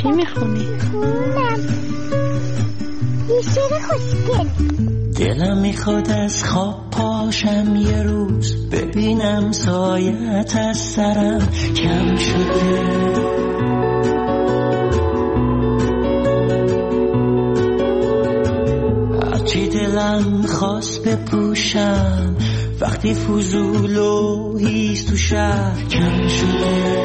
چی میخونی؟ یه شعر خوشگل. دلم میخواد از خواب پاشم یه روز، ببینم سایت از سرم کم شده. هرچی دلم خواست بپوشم، وقتی فضول و هیست تو شهر کم شده.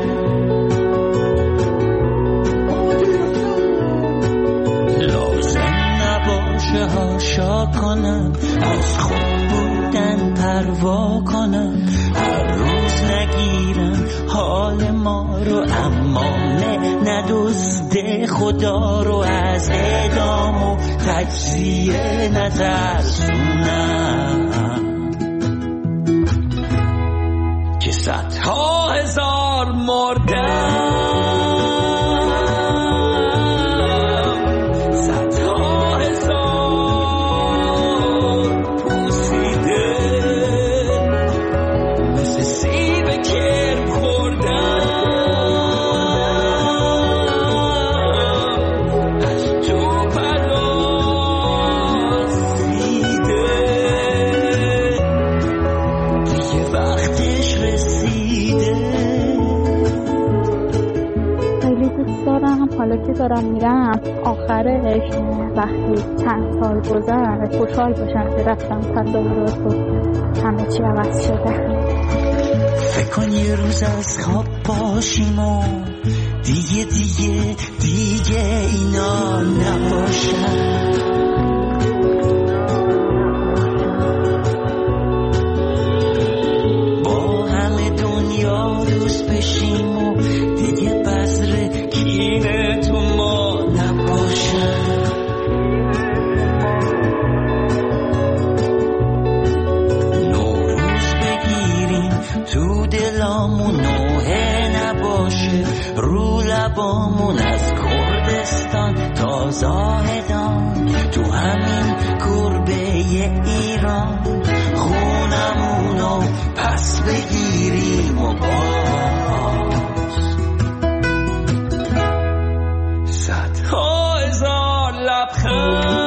هاشا کنم، از خود بودن پروا کنم، هر روز نگیرم حال ما رو، اما ندزده خدا رو، از اعدام و تجزیه نترسونم که صدها هزار مردم. حالا که دارم میرم آخرش وقتی چند سال گذشت خوشحال باشم که رفتم تظاهرات و همه چی عوض شده. فکر کن یه روز از خواب باشیم و دیگه اینا نباشن. با همه دنیا دوست بشیم و دیگه بذر کینه تو ما نباشن. نوروز بگیریم تو دلامون، نوحه نباشه رو لبامون، از کردستان تا زاهدان تو همین گربه ایران، خونمونو پس بگیریم و صدها هزار لبخند،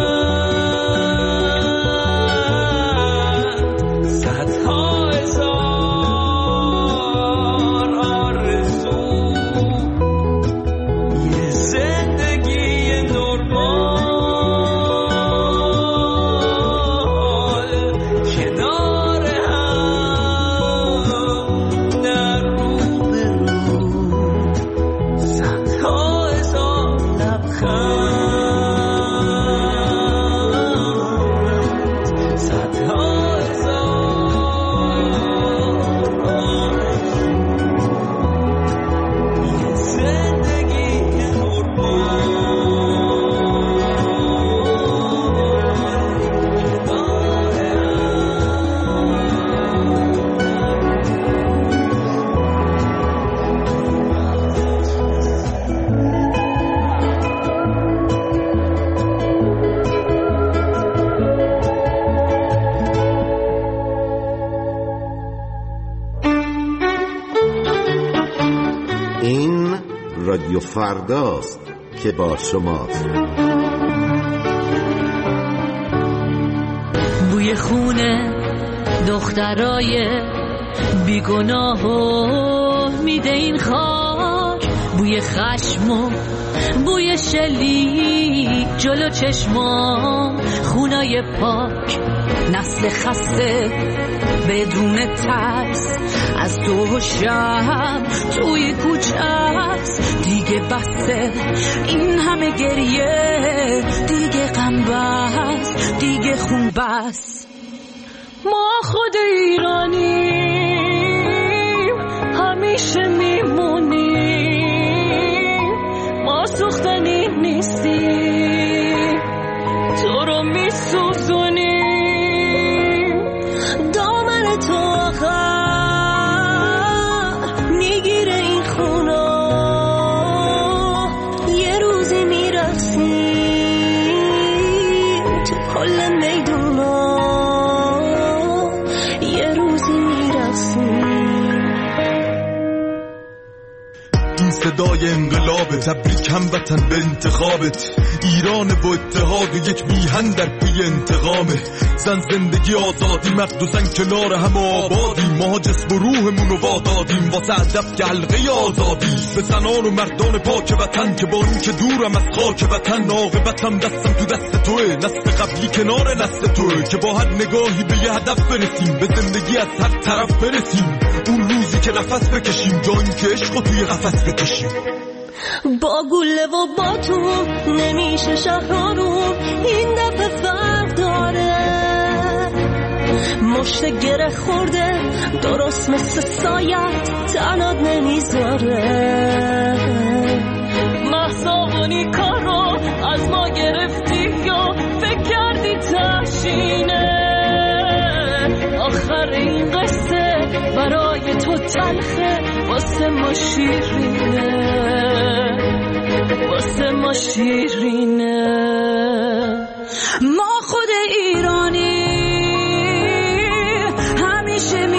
صدها هزار آرزو، یه زندگی نرمال کنار هم در رو به رو، صدها هزار لبخند، صدها هزار یه زندگی نرمال این رادیو فرداست که با شماست. بوی خونه دخترای بیگناهو میده این خاک، بوی خشم و بوی شلیک جلو چشمام، خونای پاک، نسل خسته بدون ترس، از دو و شب توی کوچه است. دیگه بسه این همه گریه، دیگه غم بس، دیگه خون بس. ما خود ایرانیم، همیشه میمونیم، ما سوختنی نیستیم، تو رو میسوزونیم. دامن تو آخر میگیره این خونا، یه روزی میرقصیم تو کل میدونا، یه روزی میرقصیم. این صدای انقلاب، تبریک هموطن به انتخابت. ایران با اتحاد و یک میهن در پی انتقامه. زن زندگی آزادی، مرد و زن کنار هم آبادی. ما جسم و روحمون رو وادادیم واسه هدف که حلقه آزادی. به زنان و مردان پاک وطن که با این که دورم از خاک وطن، عاقبتم دستم تو دست توه. نسل قبلی کنار نسل توه که با هر نگاهی به یه هدف برسیم، به زندگی از هر طرف برسیم. اون روزی که نفس بکشیم، جایی که عشقو توی قفس بکشیم. با گله و با تو نمیشه شهرارون، این دفعه فرق داره. مشت گره خورده درست مثل سایت تنات نمیذاره. محصابانی کارو از ما گرفتی یا فکر کردی تشینه. آخر این قصه برای تو تلخه، واسه ما شیرینه، واسه ما شیرینه. ما خود ایرانی همیشه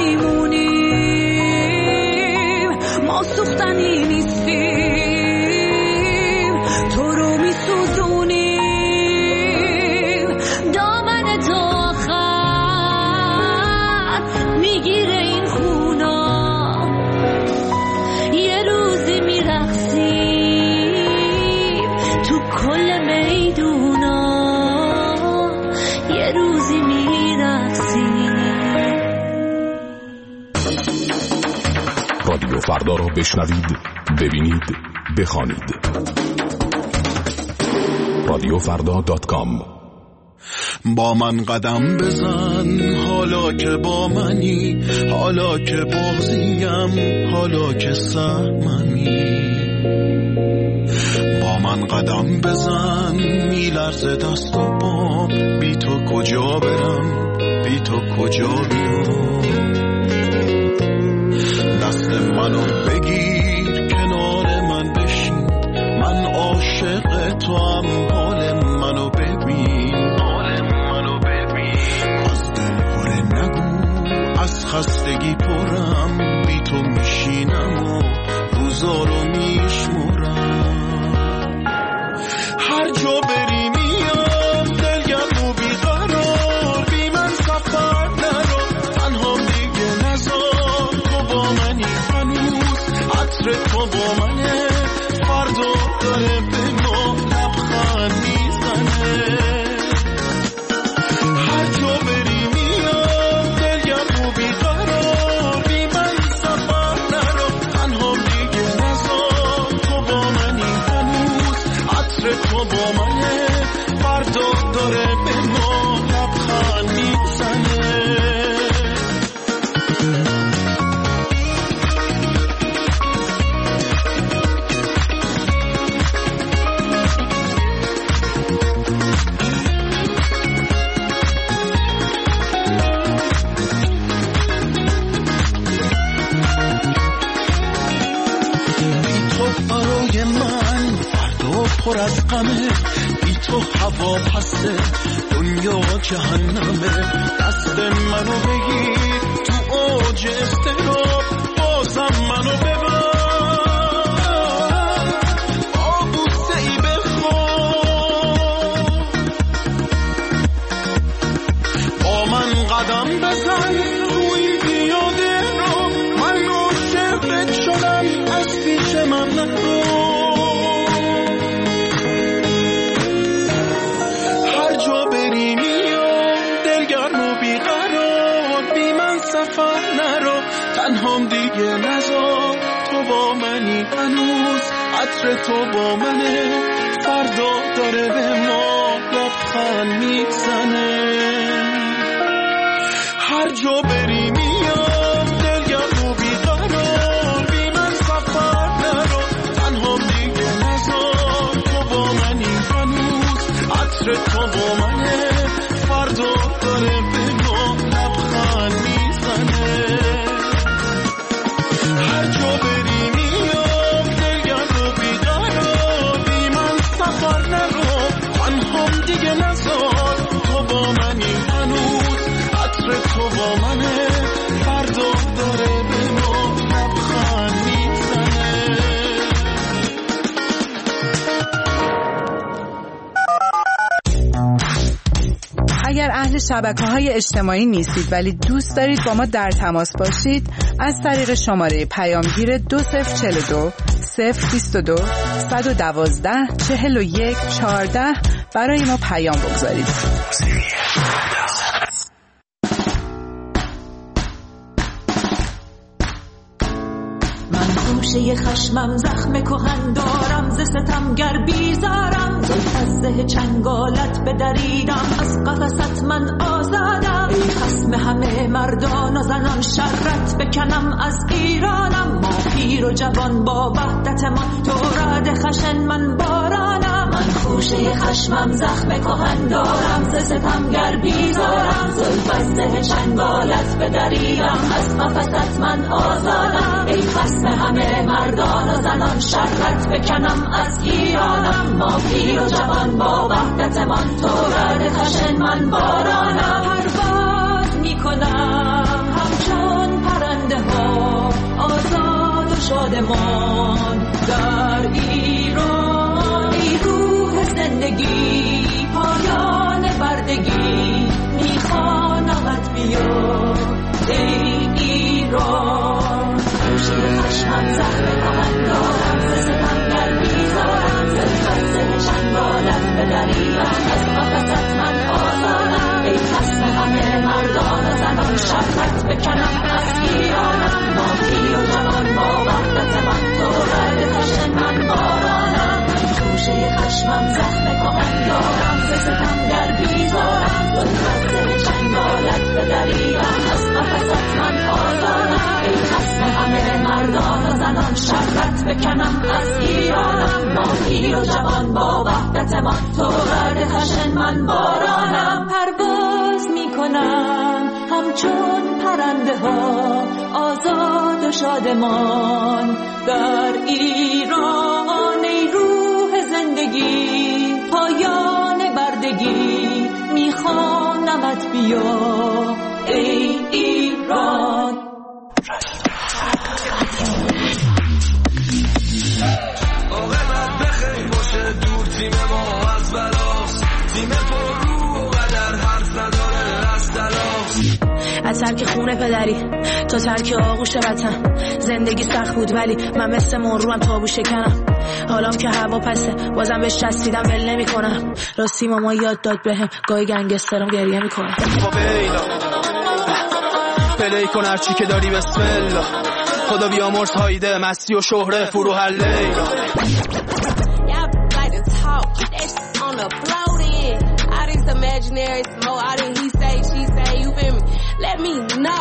میمونیم، ما سوختنی نیستیم، تو رو میسوزونیم. دامن تو آخر میگیره این خونا، یه روزی میرقصیم تو کل میدونا، یه روزی میرقصیم. رادیو فردا رو بشنوید، ببینید، بخوانید. radiofrda.com. با من قدم بزن حالا که با منی، حالا که بغضیم، حالا که سهممی. با من قدم بزن میلرزه دست و پام، بی تو کجا برم، بی تو کجا بیام. دست منو بگیر کنار من بشین، من عاشق تو هم، حال منو ببین، حال منو ببین. از دل پره نگو، از خستگی پرم، بی تو میشینم و روزا رو میشمرم. هر جا بری میام دلگرم و بیقرار، بی من سفر نرو، تنها دیگه نزار. تو با منی هنوز، عطر تو با منه، فردا داره به ما لبخند میزنه. هر جا بری میام دلگرم و بیقرار، بی من سفر نرو، تنها دیگه نزار. تو با منی هنوز، عطر تو با منه، فردا داره به ما لبخند میزنه. برای من فردا پر از غمه، بی تو هوا پسته، دنیا جهنمه. دست منو بگیر تو اوج اضطراب، بازم منو ببر، آبوسه ای بخواب. با من قدم بزن توی دیاده رو، من عاشقت شدم، از پیش من نرو. هر جا بری میام دلگرم و بیقرار، بی من سفر نرو، تنهام دیگه نزار. تو با منی هنوز، عطر تو با منه، فردا داره به ما لبخند میزنه. هر جا بری میام دلگرم و بیقرار، بی من سفر نرو، تنهام دیگه نزار. تو با منی هنوز، عطر تو با منه، فردا داره به ما لبخند میزنه. هر جا بری میام دلگرم و بیقرار، بی من سفر نرو، تنهام دیگه نزار. تو با منی هنوز، عطر تو با منه، اگر اهل شبکه‌های اجتماعی نیستید ولی دوست دارید با ما در تماس باشید، از طریق شماره پیامگیر 2042 022 112 41 14 برای ما پیام بگذارید. گوشه خشمم زخم کهن دارم، ز ستمگر بیزارم، از ده چنگالت بدریدم، از قفست من آزادم. ای خصم همه مردان و زنان، شرت بکنم از ایرانم. ما پیر و جوان با وحدت من، تو رد خشن من بارانم. من گوشه خشمم زخم کهن دارم، ز ستمگر بیزارم، از ده چنگالت بدریدم، از قفست من آزادم. ای خصم همه مردان و زنان، شرت بکنم از ایرانم. ما پیر و جوان با وحدت من، تو رد خشن من بارانم. پرواز میکنم همچون پرنده ها، آزاد و شادمان در ایران. ای روح زندگی، پایان بردگی، میخوانمت بیا ای ایران. گوشه خشمم زخم کهن دارم، ز ستمگر بیزارم، ز چنگالت بدریدم، از قفست من آزادم. ای خصم همه مردان و زنان، شرت بکنم از ایرانم. ما پیر و جوان با وحدت من، تو رد خشن من بارانم. گوشه خشمم زخم کهن دارم، ز ستمگر بیزارم، ز چنگالت بدریدم، از قفست من آزادم. ای خصم همه مردان و زنان، شرت بکنم از ایرانم. ما پیر و جوان با وحدت من، تو رد خشن من بارانم. پرواز میکنم همچون پرنده ها، آزاد و شادمان در ایران. ای روح زندگی، پایان بردگی، میخوانمت بیا ای ایران. عاقبت بخیر باشه، دور تیم ما از بلاست، تیم پر رو و قدر حرف نداره از تلاست. از ترک خونه پدری تا ترک آغوش وطن، زندگی سخت بود ولی من مثل مروم تابو شکنم. حالام که هوا پسه، بازم بهش چسبیدم ول نمی کنم. راستی ماما یاد داد بهم، گاهی گنگسترم گریه میکنه. پلی کن هرچی که داری بسم الله، خدا بیامرز هایده مستی و شهره فرو حله. Imaginary smoke, I didn't he say, she say, you feel me? Let me know.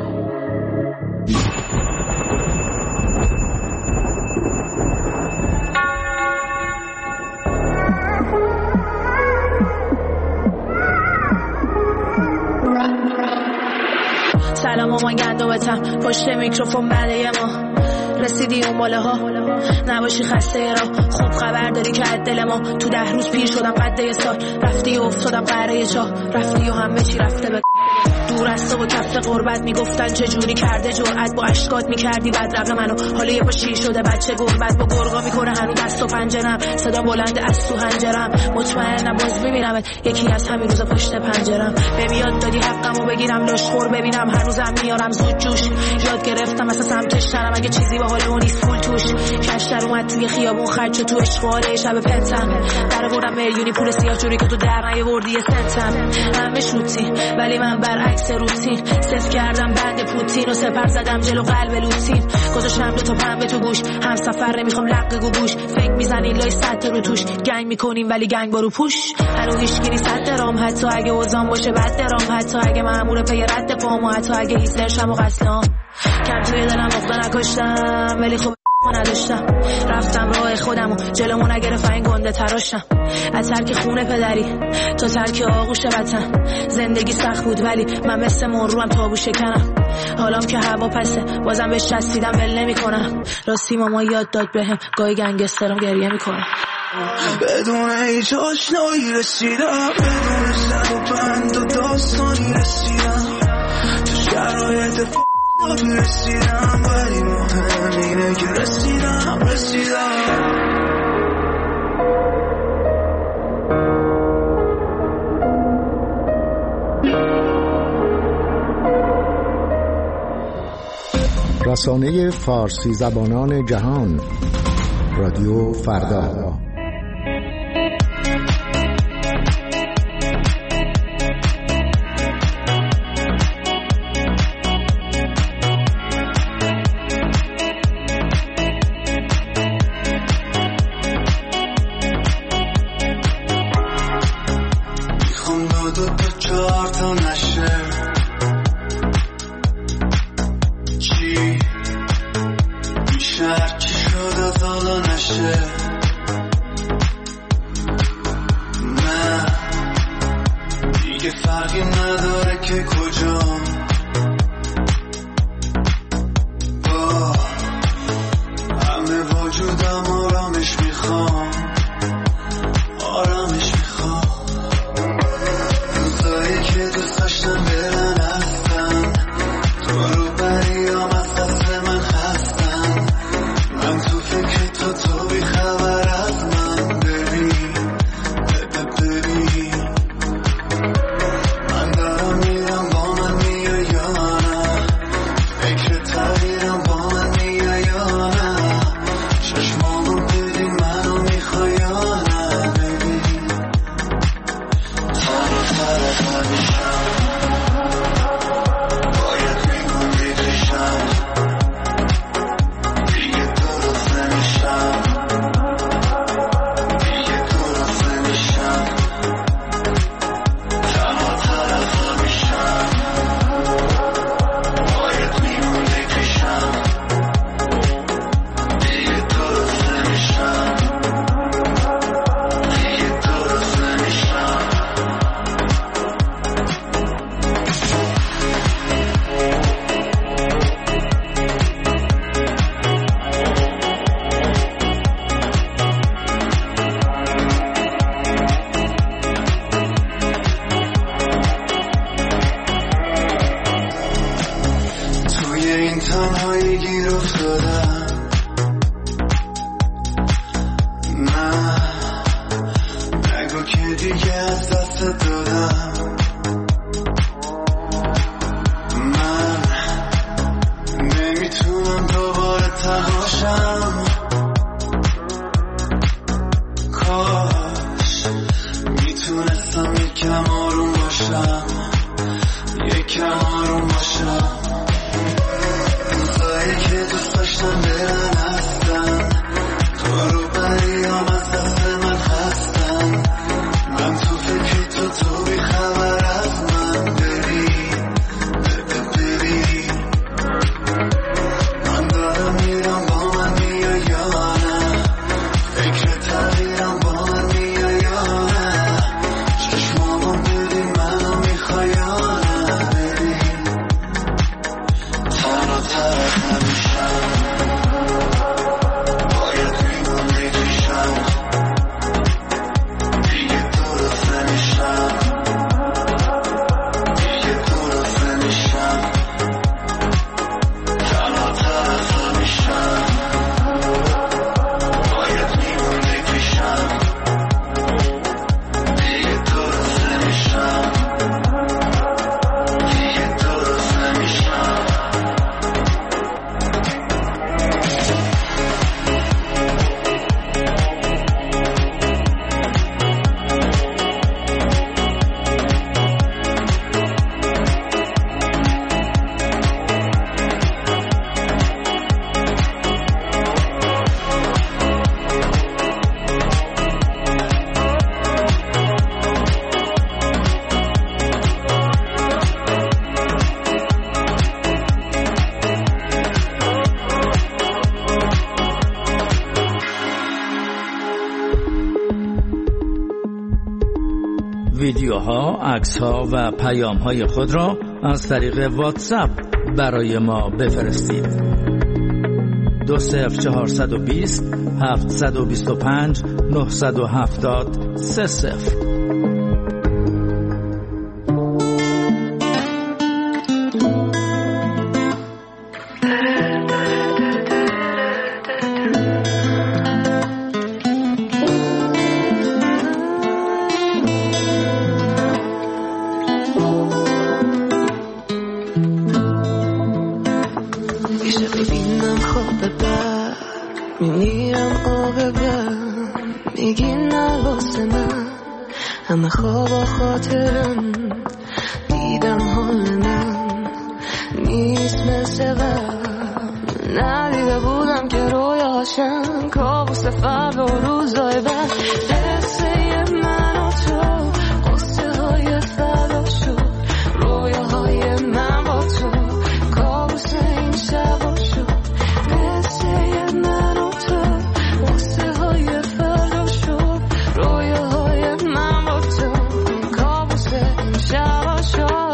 سلام مامان گندمتم، پشت میکروفون بعده ما رسیدی اون باله ها، نباشی خسته را. خوب خبر داری که از دل ما تو 10 روز پیر شدم قد یه سال. رفتی و افتادم قره جا، رفتی و همه چی رفته به دور از تو و کف قربت. میگفتن چجوری کرده جرأت، با اشکات میکردی بدرقه منو. حالا یه پا شیر شده بچه گربت، با گرگا میکنه هنو دست و پنجرم. صدا بلند از تو هنجرم، مطمئنم باز ببینمت یکی از همین روز پشت پنجرم. به یاد دادی حقمو بگیرم، لاشخور ببینم هنوزم میارم زود جوش. یاد گرفتم مثلا سمتش نرم، اگه چیزی به حال اون نیست پول توش. کشتر اومد توی خیابون خرج تو اشغال شب پنتم. در بردم میلیونی پول سیاه جوری که تو در نیاوردی یه سنتم. همه شوتی ولی من برعکس روتین، صفر کردم بند پوتین و سپر زدم جلو قلب لوتین. گذاشتم 2 تا پنبه تو گوش، هم سفر نمیخوام لق گوش. فکر میزنین لای سطح رو توش، گنگ میکنیم ولی گنگ برو پوش. هنو هیچکی نیست صد درام، حتی اگه وزان باشه بد درام، حتی اگه مأمور پی رد پامو، حتی اگه هیتلر شم و قتلام. کم توی دلم مقده نکشتم ولی خب نداشتم. رفتم راه خودمو، جلومو نگرفت این گنده تراشم. از ترک خونه پدری تا ترک آغوش وطن، زندگی سخت بود ولی من مثل مروم تابو شکنم. حالام که هوا پسه، بازم بهش چسبیدم ول نمی کنم. راستی ماما یاد داد بهم، گاهی گنگسترم گریه میکنم. بدون هیچ آشنایی رسیدم، بدون سر و بند و داستانی رسیدم. تو شرایط رسیدم ولی مهم اینه که رسیدم. رسانه فارسی زبانان جهان، رادیو فردا. ویدیوها، عکس‌ها و پیام‌های خود را از طریق واتساپ برای ما بفرستید. 20420 725 970 30. میمیرم عاقبت میگی نه واسه من همه خواب خاطرم دیدم حال من نیست مثل ندیده بودم که رویاشم کابوس فردا و روزای بعد قصه من و تو قصه های فردا شد رویاهای من با تو کابوس این شبا شد قصه من و تو قصه های فردا شد رویاهای من با تو کابوس این شبا شد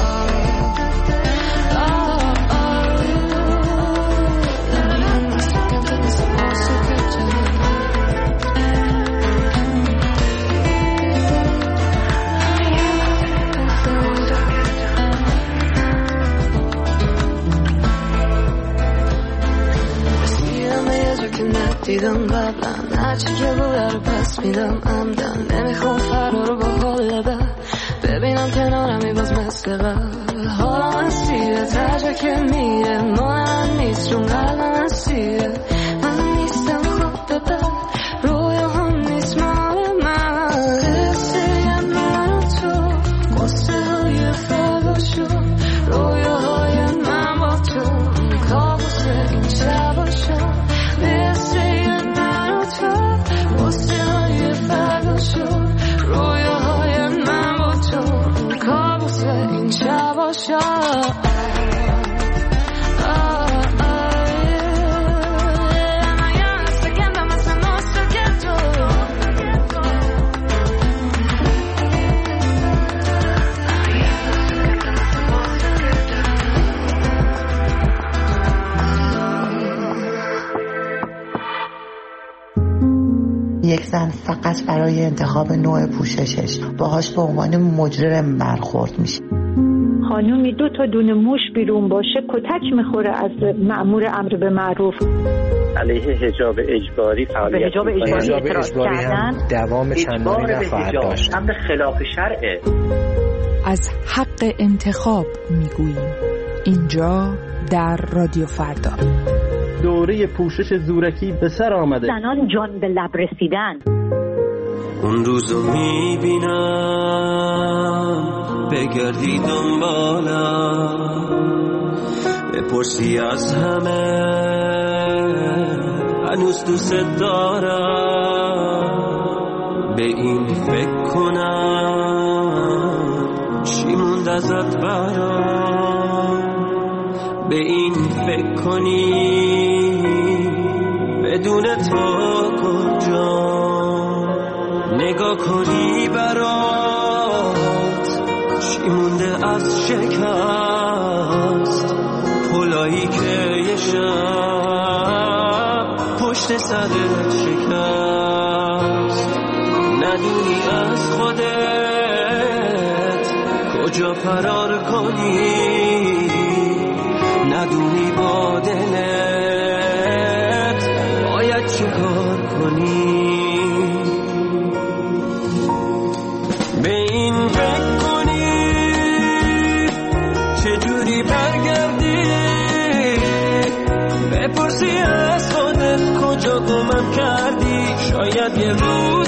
دیدم قبلا هرچی که بوده رو پس میدم عمدن نمیخوام فردا رو با حال بد ببینم کنارمی باز مثل قبل حالا من سیره ترجا که میره من نیست چون قلبم سیره من نیستم خوب ببر رویا هم نیست مال من قصه من و تو قصه های فردا شد رویاهای من با تو کابوس این شبا شد یک زن فقط برای انتخاب نوع پوششش باهاش به عنوان مجرم برخورد میشه. خانومی 2 تا دونه موش بیرون باشه کتک میخوره از مأمور امر به معروف. علیه حجاب اجباری فعالیت حجاب اجباری هم دوام چندانی نخواهد داشت. امر خلاف شرعه. از حق انتخاب میگوییم اینجا در رادیو فردا. دوره پوشش زورکی به سر آمده. زنان جان به لب رسیدن. اون روزو میبینم بگردی دنبالم بپرسی از همه هنوز دوست دارم به این فکر کنم چی موند ازت برام به این فکر کنی بدون تو کجا نگاه کنی برات چی مونده از شکست پلایی که یه شب پشت سرت شکست ندونی از خودت کجا فرار کنی ندونی با دلت باید چه کار کنی به این فکر کنی چجوری برگردی بپرسی از خودت کجا گمم کردی شاید یه روز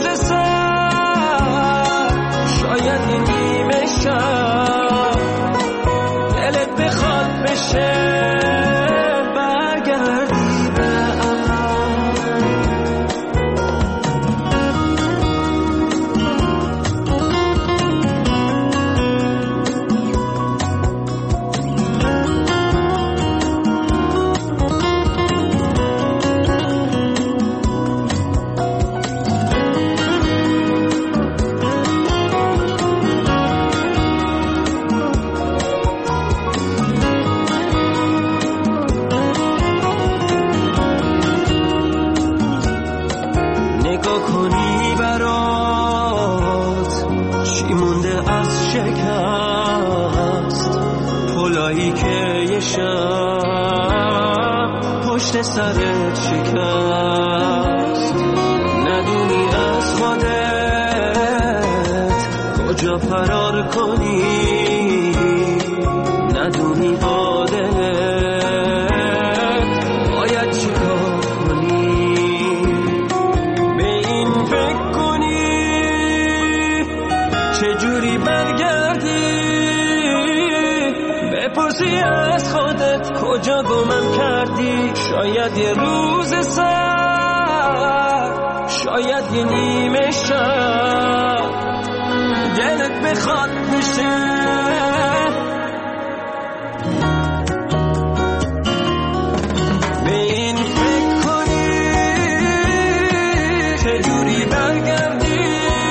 سر شاید یه نیمه شب دلت بخواد بشه سرت شکست ندونی از خودت کجا فرار کنی ندونی با دلت باید چیکار کنی بپرسی از خودت کجا گمم کردی. شاید یه روز سر، شاید یه نیمه شب دلت بخواد بشه. به این فکر کنی چجوری برگردی.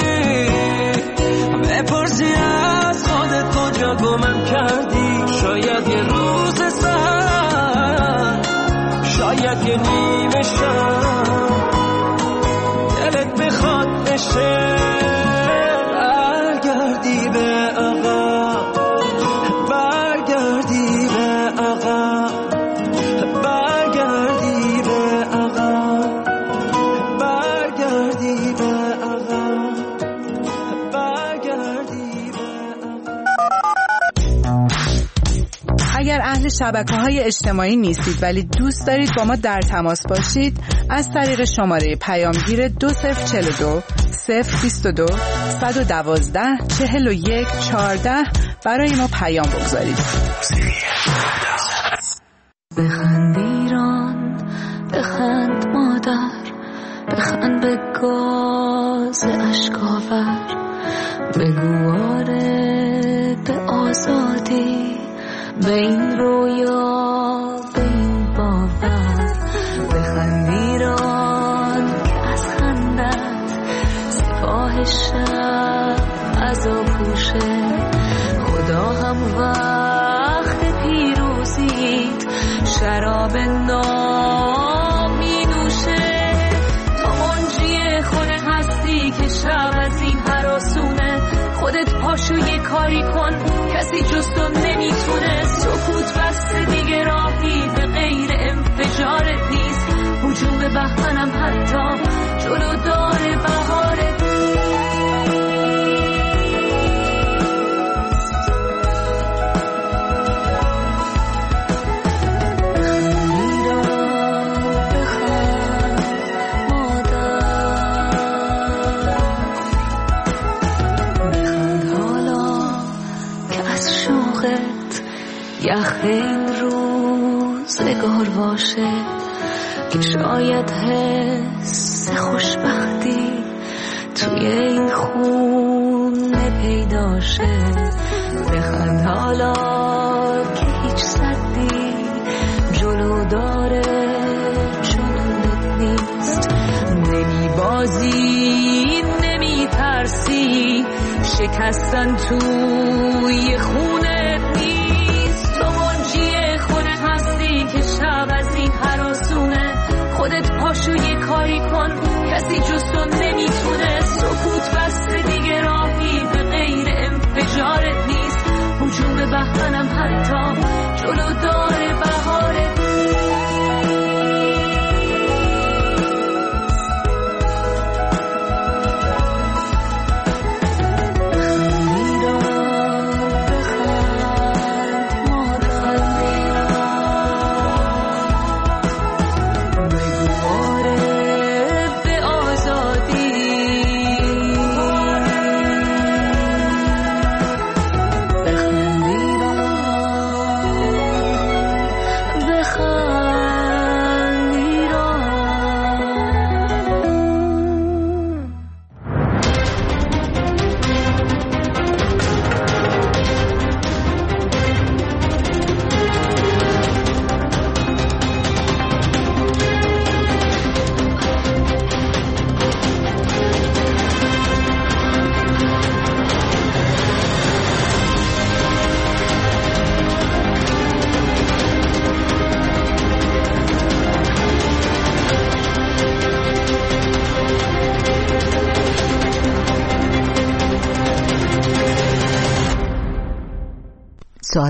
بپرسی از خودت کجا گمم کردی. شاید یه روز سر، شاید یه نیمه شب دلت بخواد بشه. برگردی به عقب، برگردی به عقب، برگردی به عقب، برگردی به عقب، برگردی به عقب. اگر اهل شبکه‌های اجتماعی نیستید ولی دوست دارید با ما در تماس باشید، از طریق شماره پیامگیر 2042 022 112 41 14 برای ما پیام بگذارید. بخند ایران، بخند مادر، بخند به گاز اشکاور، بگو آره به آزادی، به این رویا، به این باور. بخند ایران که از خندت سپاه شب عذاب پوشه. خدا هم وقت پیروزیت شراب نام می نوشه. تو منجی خود هستی که شب از این هراسونه. خودت پاشو یه کاری کن، کسی جز تو نمیتونه. سکوت بسته دیگه راهی به غیر انفجارت نیست. هجوم بهمنم حتی جلو داره بهارت. یخ این روزگار باشه که شاید حس خوشبختی توی این خونه پیدا شه. بخند حالا که هیچ صدی جلو داره جنونت نیست. نمی بازی، نمی ترسی، شکستن توی خونه نیست. تو منجی خودت هستی که شب از این هراسونه. خودت پاشو یه کاری کن، کسی جز تو نمیتونه. سکوت بسته دیگه راهی به غیر انفجارت نیست. هجوم بهمنم حتی جلو داره